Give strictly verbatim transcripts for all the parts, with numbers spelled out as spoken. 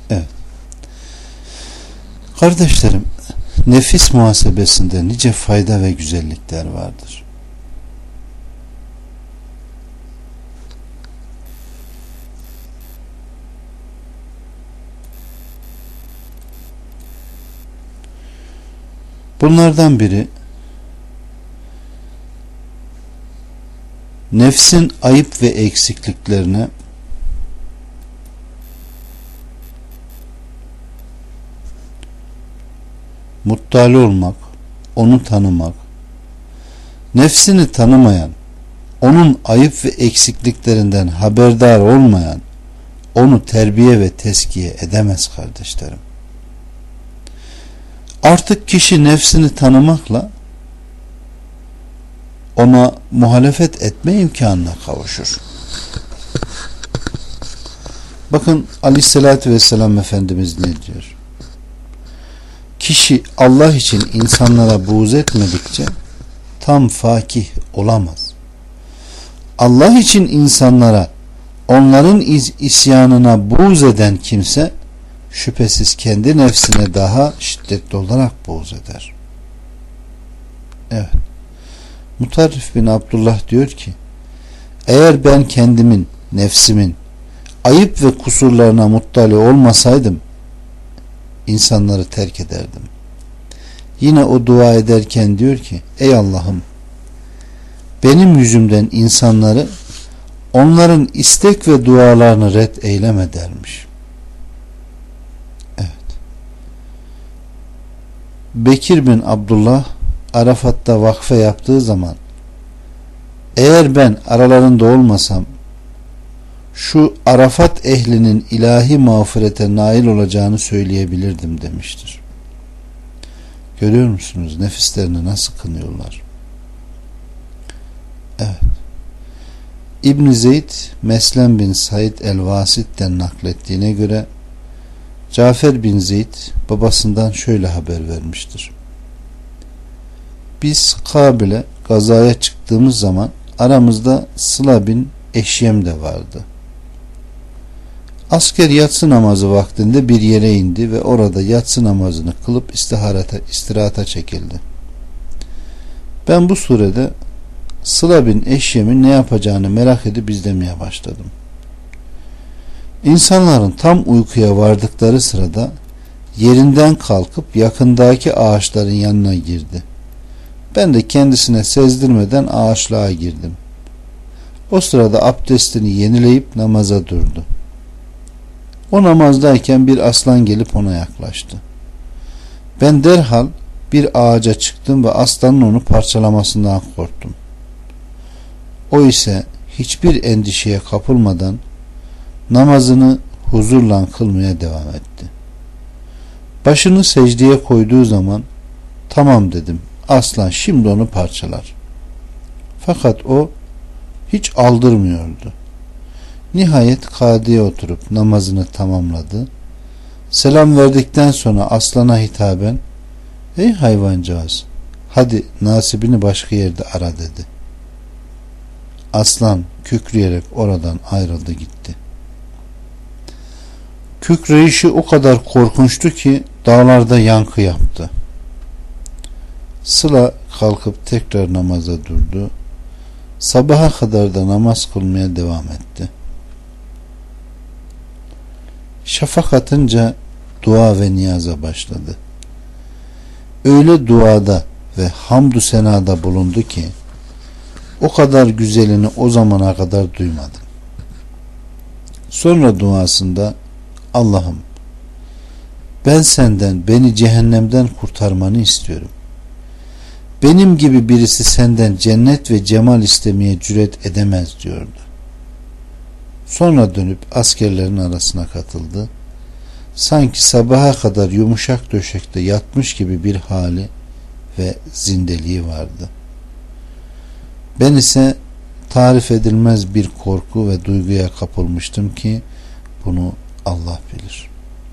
Evet. Kardeşlerim, nefis muhasebesinde nice fayda ve güzellikler vardır. Bunlardan biri, nefsin ayıp ve eksikliklerine muttali olmak, onu tanımak. Nefsini tanımayan, onun ayıp ve eksikliklerinden haberdar olmayan, onu terbiye ve teskiye edemez kardeşlerim. Artık kişi nefsini tanımakla ona muhalefet etme imkanına kavuşur. Bakın Aleyhisselatü Vesselam Efendimiz ne diyor? Kişi Allah için insanlara buğz etmedikçe tam fakih olamaz. Allah için insanlara, onların isyanına buğz eden kimse şüphesiz kendi nefsine daha şiddetli olarak buğz eder. Evet. Mutarrif bin Abdullah diyor ki, eğer ben kendimin, nefsimin ayıp ve kusurlarına muttali olmasaydım insanları terk ederdim. Yine o dua ederken diyor ki, ey Allah'ım, benim yüzümden insanları, onların istek ve dualarını red eyleme dermiş. Evet. Bekir bin Abdullah Arafat'ta vakfe yaptığı zaman, eğer ben aralarında olmasam şu Arafat ehlinin ilahi mağfirete nail olacağını söyleyebilirdim demiştir. Görüyor musunuz nefislerini nasıl kınıyorlar? Evet. İbn Zeyd Meslem bin Said el-Vasit'ten naklettiğine göre Cafer bin Zeyd babasından şöyle haber vermiştir. Biz Kabil'e gazaya çıktığımız zaman aramızda Sıla bin Eşyem de vardı. Asker yatsı namazı vaktinde bir yere indi ve orada yatsı namazını kılıp istiharata, istirahata çekildi. Ben bu surede Sıla bin Eşyem'in ne yapacağını merak edip izlemeye başladım. İnsanların tam uykuya vardıkları sırada yerinden kalkıp yakındaki ağaçların yanına girdi. Ben de kendisine sezdirmeden ağaçlığa girdim. O sırada abdestini yenileyip namaza durdu. O namazdayken bir aslan gelip ona yaklaştı. Ben derhal bir ağaca çıktım ve aslanın onu parçalamasından korktum. O ise hiçbir endişeye kapılmadan namazını huzurla kılmaya devam etti. Başını secdeye koyduğu zaman tamam dedim, aslan şimdi onu parçalar. Fakat o hiç aldırmıyordu. Nihayet kadiye oturup namazını tamamladı. Selam verdikten sonra aslana hitaben, ey hayvancağız, hadi nasibini başka yerde ara dedi. Aslan kükreyerek oradan ayrıldı gitti. Kükreyişi o kadar korkunçtu ki dağlarda yankı yaptı. Sıla kalkıp tekrar namaza durdu. Sabaha kadar da namaz kılmaya devam etti. Şafak atınca dua ve niyaza başladı. Öyle duada ve hamdü senada bulundu ki o kadar güzelini o zamana kadar duymadım. Sonra duasında Allah'ım, ben senden beni cehennemden kurtarmanı istiyorum. Benim gibi birisi senden cennet ve cemal istemeye cüret edemez diyordu. Sonra dönüp askerlerin arasına katıldı. Sanki sabaha kadar yumuşak döşekte yatmış gibi bir hali ve zindeliği vardı. Ben ise tarif edilmez bir korku ve duyguya kapılmıştım ki bunu Allah bilir.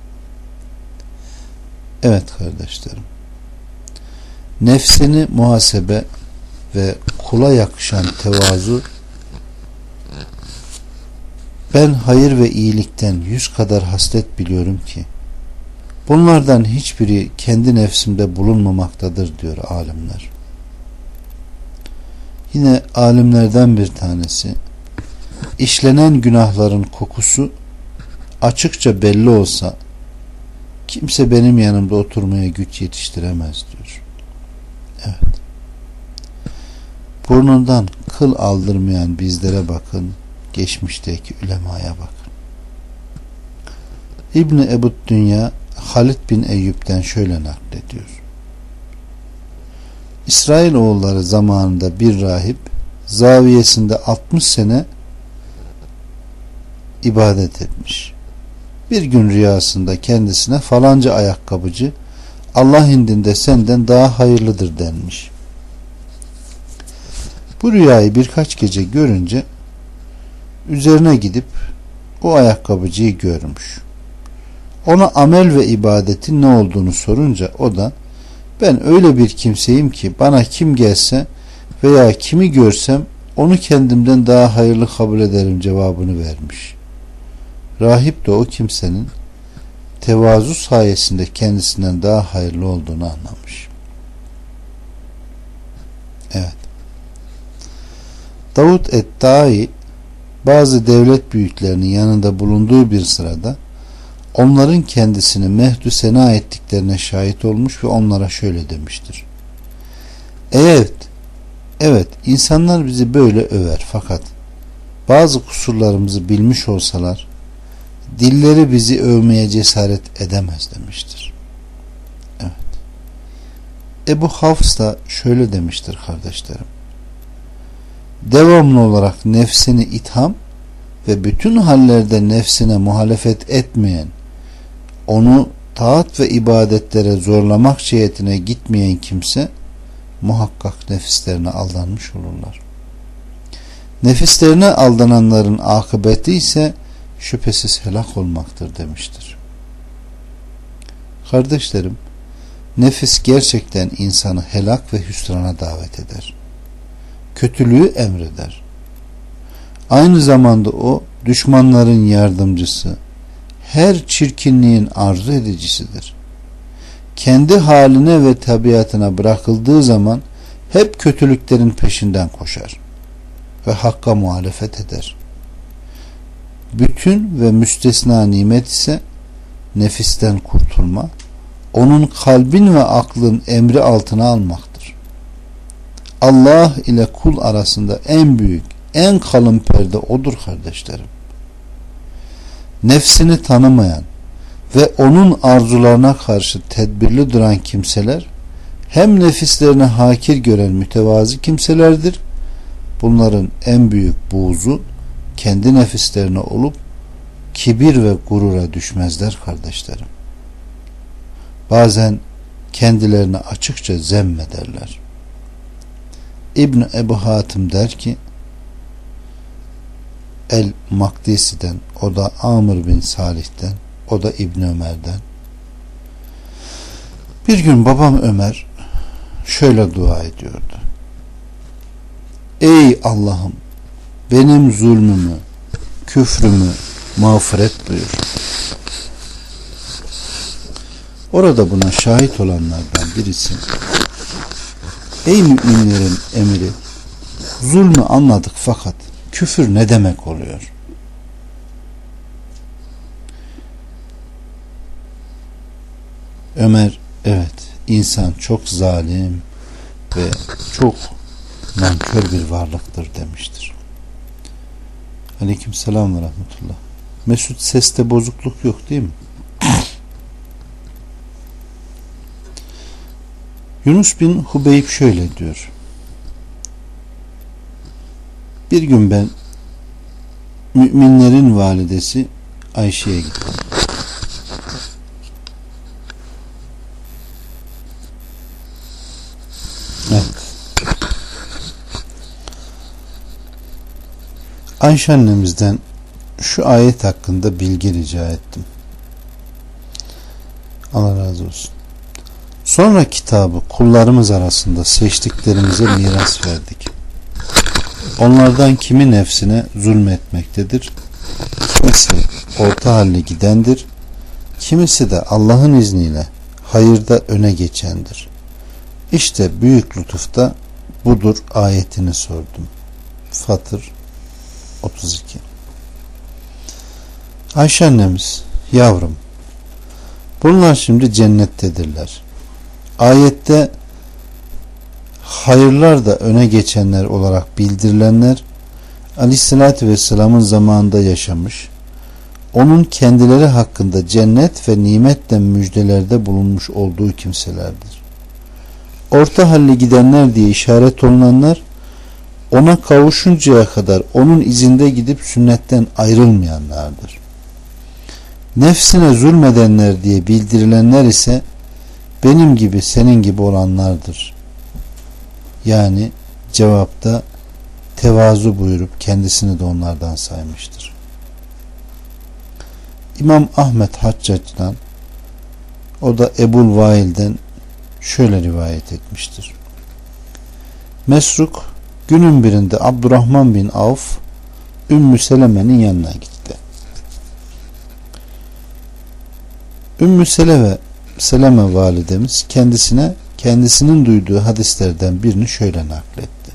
Evet kardeşlerim, nefsini muhasebe ve kula yakışan tevazu Ben hayır ve iyilikten yüz kadar haslet biliyorum ki bunlardan hiçbiri kendi nefsimde bulunmamaktadır diyor alimler. Yine alimlerden bir tanesi, işlenen günahların kokusu açıkça belli olsa kimse benim yanımda oturmaya güç yetiştiremez diyor. Evet. Burnundan kıl aldırmayan bizlere bakın, geçmişteki ulemaya bakın. İbn-i Ebu Dünya Halid bin Eyyub'den şöyle naklediyor. İsrailoğulları zamanında bir rahip zaviyesinde altmış sene ibadet etmiş. Bir gün rüyasında kendisine falanca ayakkabıcı Allah indinde senden daha hayırlıdır denmiş. Bu rüyayı birkaç gece görünce üzerine gidip o ayakkabıcıyı görmüş. Ona amel ve ibadetin ne olduğunu sorunca o da ben öyle bir kimseyim ki bana kim gelse veya kimi görsem onu kendimden daha hayırlı kabul ederim cevabını vermiş. Rahip de o kimsenin tevazu sayesinde kendisinden daha hayırlı olduğunu anlamış. Evet. Davud et-Tai bazı devlet büyüklerinin yanında bulunduğu bir sırada onların kendisini mehdü sena ettiklerine şahit olmuş ve onlara şöyle demiştir. Evet, evet insanlar bizi böyle över fakat bazı kusurlarımızı bilmiş olsalar dilleri bizi övmeye cesaret edemez demiştir. Evet. Ebu Hafs da şöyle demiştir kardeşlerim. Devamlı olarak nefsini itham ve bütün hallerde nefsine muhalefet etmeyen, onu taat ve ibadetlere zorlamak cihetine gitmeyen kimse muhakkak nefislerine aldanmış olurlar. Nefislerine aldananların akıbeti ise şüphesiz helak olmaktır demiştir. Kardeşlerim, nefis gerçekten insanı helak ve hüsrana davet eder. Kötülüğü emreder. Aynı zamanda o düşmanların yardımcısı, her çirkinliğin arzu edicisidir. Kendi haline ve tabiatına bırakıldığı zaman hep kötülüklerin peşinden koşar ve hakka muhalefet eder. Bütün ve müstesna nimet ise nefisten kurtulma, onun kalbin ve aklın emri altına almaktır. Allah ile kul arasında en büyük, en kalın perde odur kardeşlerim. Nefsini tanımayan ve onun arzularına karşı tedbirli duran kimseler hem nefislerine hakir gören mütevazi kimselerdir. Bunların en büyük buğzu kendi nefislerine olup kibir ve gurura düşmezler kardeşlerim. Bazen kendilerine açıkça zemmederler. İbn Ebu Hatim der ki El Makdisi'den, o da Amr bin Salih'ten, o da İbn Ömer'den. Bir gün babam Ömer şöyle dua ediyordu. Ey Allah'ım, benim zulmümü, küfrümü mağfiret buyur. Orada buna şahit olanlardan birisi, ey müminlerin emiri, zulmü anladık fakat küfür ne demek oluyor? Ömer, evet, insan çok zalim ve çok nankör bir varlıktır demiştir. Aleykümselam ve rahmetullah. Mesut, seste bozukluk yok değil mi? Yunus bin Hubeyb şöyle diyor. Bir gün ben müminlerin validesi Ayşe'ye gittim. Evet. Ayşe annemizden şu ayet hakkında bilgi rica ettim. Allah razı olsun. Sonra kitabı kullarımız arasında seçtiklerimize miras verdik. Onlardan kimi nefsine zulmetmektedir, Kimisi orta halli gidendir, kimisi de Allah'ın izniyle hayırda öne geçendir. İşte büyük lütufta budur ayetini sordum. Fatır otuz iki. Ayşe annemiz, yavrum, bunlar şimdi cennettedirler. Ayette hayırlar da öne geçenler olarak bildirilenler Aleyhisselatü Vesselam'ın zamanında yaşamış, onun kendileri hakkında cennet ve nimetle müjdelerde bulunmuş olduğu kimselerdir. Orta halli gidenler diye işaret olunanlar, ona kavuşuncaya kadar onun izinde gidip sünnetten ayrılmayanlardır. Nefsine zulmedenler diye bildirilenler ise benim gibi senin gibi olanlardır. Yani cevapta tevazu buyurup kendisini de onlardan saymıştır. İmam Ahmet Haccac'dan, o da Ebul Vail'den şöyle rivayet etmiştir. Mesruk günün birinde Abdurrahman bin Avf Ümmü Seleme'nin yanına gitti. Ümmü Seleme, Seleme validemiz kendisine kendisinin duyduğu hadislerden birini şöyle nakletti.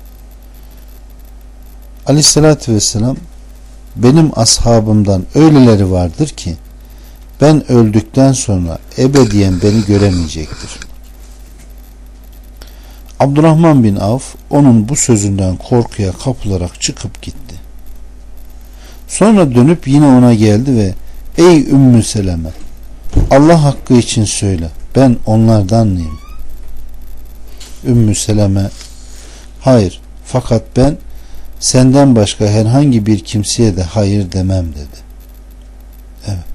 Aleyhissalatü vesselam, benim ashabımdan öyleleri vardır ki ben öldükten sonra ebediyen beni göremeyecektir. Abdurrahman bin Avf onun bu sözünden korkuya kapılarak çıkıp gitti. Sonra dönüp yine ona geldi ve ey Ümmü Seleme, Allah hakkı için söyle, ben onlardan mıyım? Ümmü Seleme, hayır, fakat ben senden başka herhangi bir kimseye de hayır demem dedi. Evet.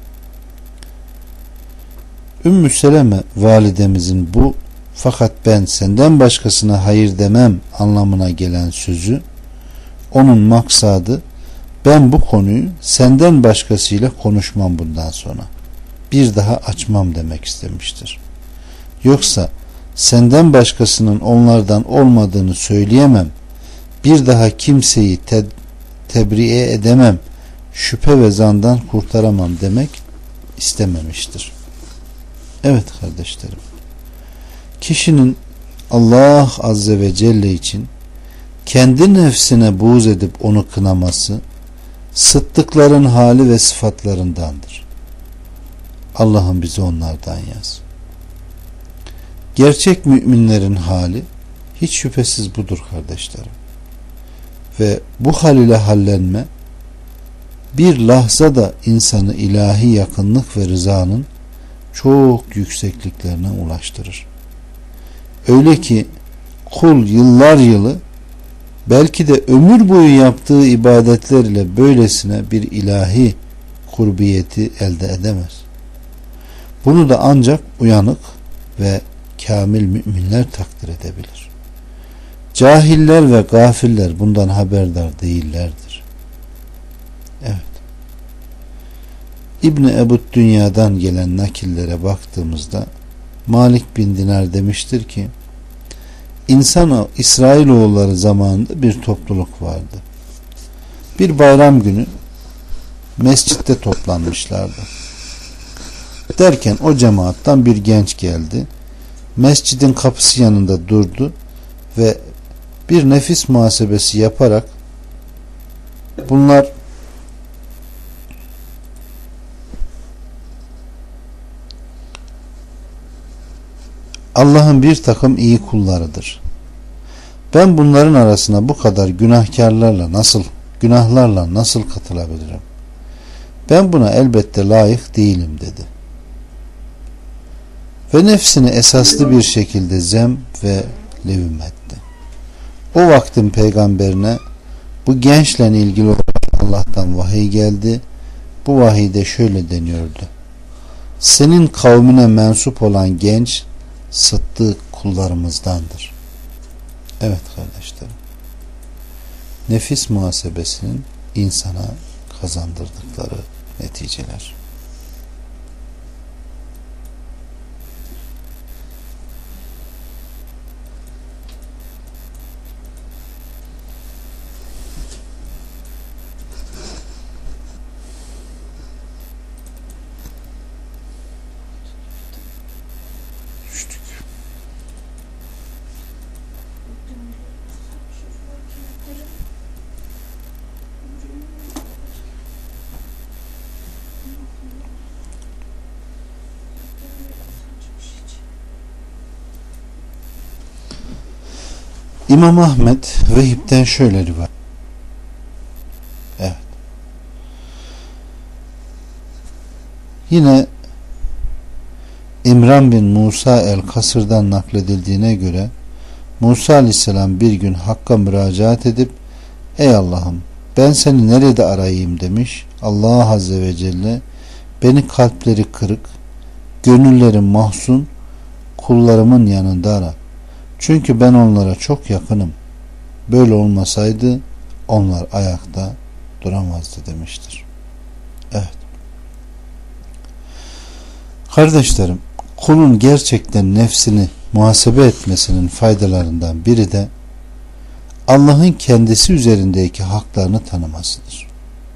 Ümmü Seleme validemizin bu fakat ben senden başkasına hayır demem anlamına gelen sözü, onun maksadı ben bu konuyu senden başkasıyla konuşmam bundan sonra, bir daha açmam demek istemiştir. Yoksa senden başkasının onlardan olmadığını söyleyemem, bir daha kimseyi te- tebriye edemem, şüphe ve zandan kurtaramam demek istememiştir. Evet kardeşlerim, kişinin Allah Azze ve Celle için kendi nefsine buğz edip onu kınaması sıddıkların hali ve sıfatlarındandır. Allah'ım bizi onlardan yaz. Gerçek müminlerin hali hiç şüphesiz budur kardeşlerim. Ve bu hal ile hallenme bir lahzada insanı ilahi yakınlık ve rızanın çok yüksekliklerine ulaştırır. Öyle ki kul yıllar yılı, belki de ömür boyu yaptığı ibadetler ile böylesine bir ilahi kurbiyeti elde edemez. Bunu da ancak uyanık ve kamil müminler takdir edebilir. Cahiller ve gafiller bundan haberdar değillerdir. Evet. İbni Ebu Dünya'dan gelen nakillere baktığımızda Malik bin Dinar demiştir ki, İnsan İsrailoğulları zamanında bir topluluk vardı. Bir bayram günü mescitte toplanmışlardı. Derken o cemaattan bir genç geldi. Mescidin kapısı yanında durdu ve bir nefis muhasebesi yaparak bunlar Allah'ın bir takım iyi kullarıdır. Ben bunların arasına bu kadar günahkarlarla nasıl, günahlarla nasıl katılabilirim? Ben buna elbette layık değilim dedi. Ve nefsini esaslı bir şekilde zem ve levim etti. O vaktin peygamberine bu gençle ilgili olarak Allah'tan vahiy geldi. Bu vahiyde şöyle deniyordu: senin kavmine mensup olan genç sıddık kullarımızdandır. Evet kardeşlerim, nefis muhasebesinin insana kazandırdıkları neticeler. İmam Ahmet Vehib'den şöyle rivayet. Evet. Yine İmran bin Musa el-Kasır'dan nakledildiğine göre Musa aleyhisselam bir gün Hakk'a müracaat edip ey Allah'ım ben seni nerede arayayım demiş. Allah Azze ve Celle beni kalpleri kırık, gönülleri mahzun kullarımın yanında ara. Çünkü ben onlara çok yakınım. Böyle olmasaydı onlar ayakta duramazdı demiştir. Evet. Kardeşlerim, kulun gerçekten nefsini muhasebe etmesinin faydalarından biri de Allah'ın kendisi üzerindeki haklarını tanımasıdır.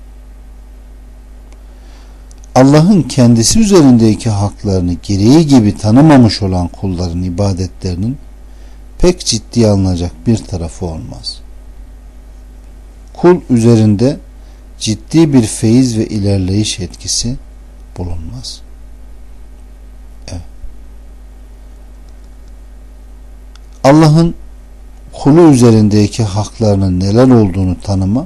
Allah'ın kendisi üzerindeki haklarını gereği gibi tanımamış olan kulların ibadetlerinin pek ciddiye alınacak bir tarafı olmaz. Kul üzerinde ciddi bir feyiz ve ilerleyiş etkisi bulunmaz. Evet. Allah'ın kulu üzerindeki haklarının neler olduğunu tanıma,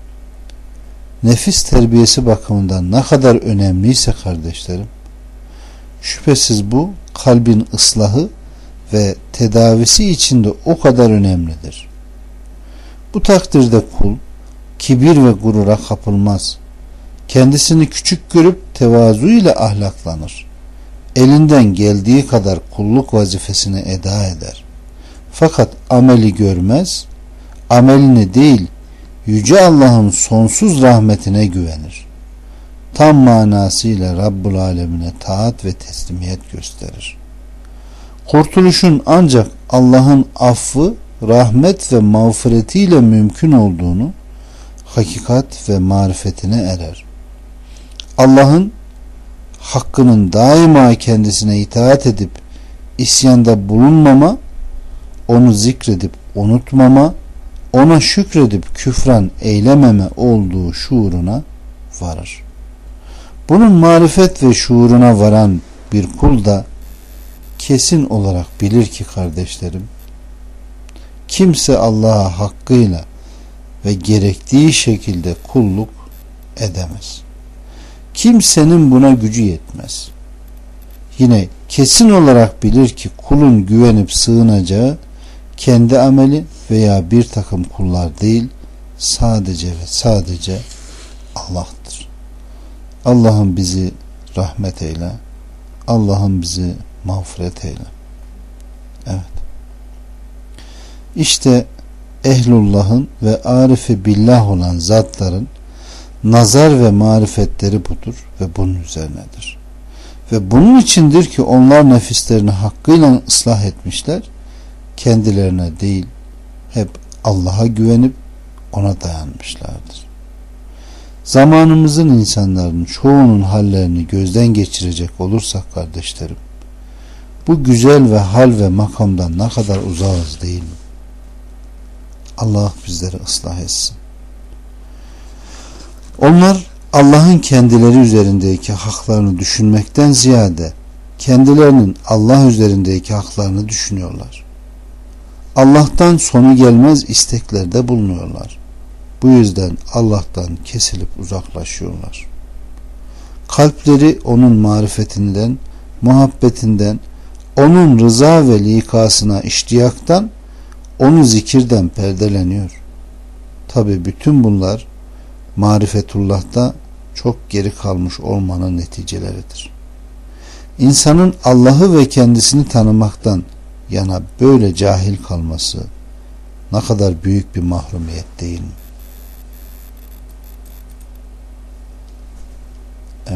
nefis terbiyesi bakımından ne kadar önemliyse kardeşlerim, şüphesiz bu kalbin ıslahı ve tedavisi için de o kadar önemlidir. Bu takdirde kul kibir ve gurura kapılmaz. Kendisini küçük görüp tevazu ile ahlaklanır. Elinden geldiği kadar kulluk vazifesini eda eder. Fakat ameli görmez, amelini değil, Yüce Allah'ın sonsuz rahmetine güvenir. Tam manasıyla Rabbul Alemine taat ve teslimiyet gösterir. Kurtuluşun ancak Allah'ın affı, rahmet ve mağfiretiyle mümkün olduğunu, hakikat ve marifetine erer. Allah'ın hakkının daima kendisine itaat edip isyanda bulunmama, onu zikredip unutmama, ona şükredip küfran eylememe olduğu şuuruna varır. Bunun marifet ve şuuruna varan bir kul da kesin olarak bilir ki kardeşlerim, kimse Allah'a hakkıyla ve gerektiği şekilde kulluk edemez. Kimsenin buna gücü yetmez. Yine kesin olarak bilir ki kulun güvenip sığınacağı kendi ameli veya bir takım kullar değil, sadece ve sadece Allah'tır. Allah'ım bizi rahmet eyle. Allah'ım bizi mağfiret eyle. Evet. İşte ehlullah'ın ve arifi billah olan zatların nazar ve marifetleri budur ve bunun üzerinedir. Ve bunun içindir ki onlar nefislerini hakkıyla ıslah etmişler, kendilerine değil, hep Allah'a güvenip ona dayanmışlardır. Zamanımızın insanların çoğunun hallerini gözden geçirecek olursak kardeşlerim, bu güzel ve hal ve makamdan ne kadar uzağız değil mi? Allah bizleri ıslah etsin. Onlar Allah'ın kendileri üzerindeki haklarını düşünmekten ziyade kendilerinin Allah üzerindeki haklarını düşünüyorlar. Allah'tan sonu gelmez isteklerde bulunuyorlar. Bu yüzden Allah'tan kesilip uzaklaşıyorlar. Kalpleri onun marifetinden, muhabbetinden, onun rıza ve likasına iştiyaktan, onu zikirden perdeleniyor. Tabi bütün bunlar marifetullah'ta çok geri kalmış olmanın neticeleridir. İnsanın Allah'ı ve kendisini tanımaktan yana böyle cahil kalması ne kadar büyük bir mahrumiyet değil mi? Evet.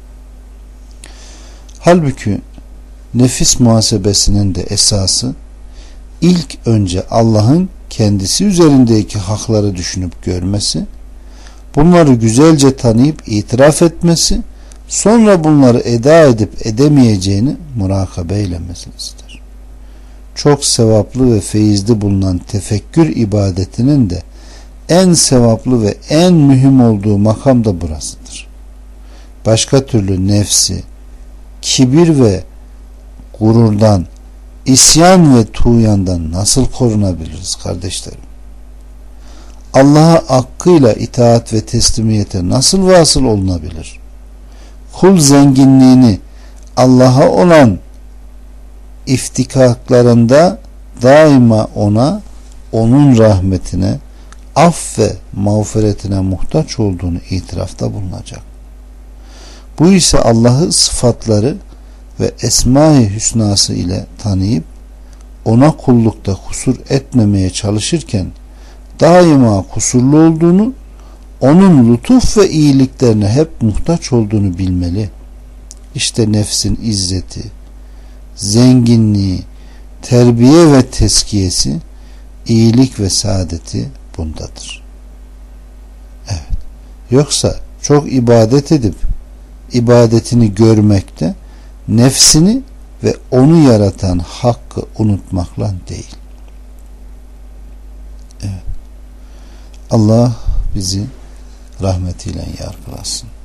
Halbuki nefis muhasebesinin de esası ilk önce Allah'ın kendisi üzerindeki hakları düşünüp görmesi, bunları güzelce tanıyıp itiraf etmesi, sonra bunları eda edip edemeyeceğini murakabe eylemesidir. Çok sevaplı ve feyizli bulunan tefekkür ibadetinin de en sevaplı ve en mühim olduğu makam da burasıdır. Başka türlü nefsi, kibir ve gururdan, isyan ve tuğyandan nasıl korunabiliriz kardeşlerim? Allah'a hakkıyla itaat ve teslimiyete nasıl vasıl olunabilir? Kul zenginliğini Allah'a olan iftikaklarında daima ona, onun rahmetine, af ve mağfiretine muhtaç olduğunu itirafta bulunacak. Bu ise Allah'ı sıfatları ve esma-i hüsnası ile tanıyıp ona kullukta kusur etmemeye çalışırken daima kusurlu olduğunu, onun lütuf ve iyiliklerine hep muhtaç olduğunu bilmeli. İşte nefsin izzeti, zenginliği, terbiye ve teskiyesi, iyilik ve saadeti bundadır. Evet. Yoksa çok ibadet edip ibadetini görmekte, nefsini ve onu yaratan hakkı unutmakla değil. Evet. Allah bizi rahmetiyle yargılasın.